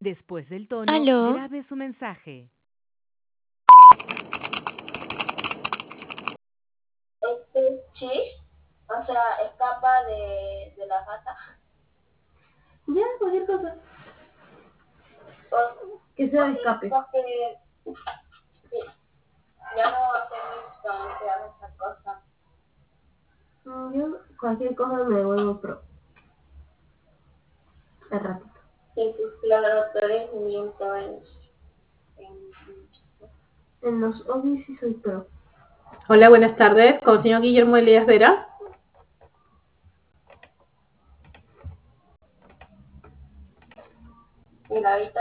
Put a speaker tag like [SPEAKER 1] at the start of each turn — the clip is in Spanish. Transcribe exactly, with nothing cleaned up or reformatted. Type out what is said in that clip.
[SPEAKER 1] Después del tono,
[SPEAKER 2] ¿Aló?
[SPEAKER 1] grabe su mensaje.
[SPEAKER 3] Este Chish, o sea, escapa de, de la gata.
[SPEAKER 4] Ya, cualquier cosa.
[SPEAKER 3] Por-
[SPEAKER 4] Que sea de escape.
[SPEAKER 3] Porque sí, ya no hacemos balancear esa cosa.
[SPEAKER 4] Mm, Yo cualquier cosa me vuelvo pro. Al ratito.
[SPEAKER 3] Y pues claro, tú eres miento en, en...
[SPEAKER 4] En los obis sí soy pro.
[SPEAKER 5] Hola, buenas tardes. Con el señor Guillermo Elías Vera.
[SPEAKER 3] Mira, ahorita